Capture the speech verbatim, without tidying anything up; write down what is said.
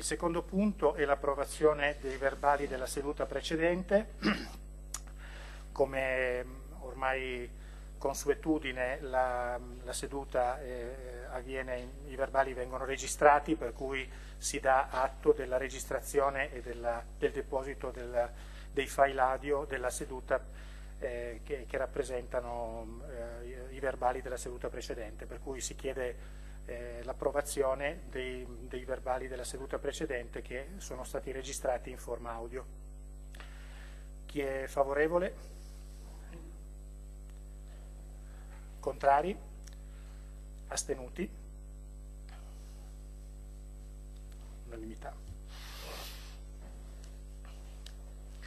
Il secondo punto è l'approvazione dei verbali della seduta precedente. Come ormai consuetudine, la, la seduta eh, avviene, i verbali vengono registrati, per cui si dà atto della registrazione e della, del deposito del, dei file audio della seduta eh, che, che rappresentano eh, i, i verbali della seduta precedente, per cui si chiede Eh, l'approvazione dei, dei verbali della seduta precedente che sono stati registrati in forma audio. Chi è favorevole? Contrari? Astenuti? Unanimità.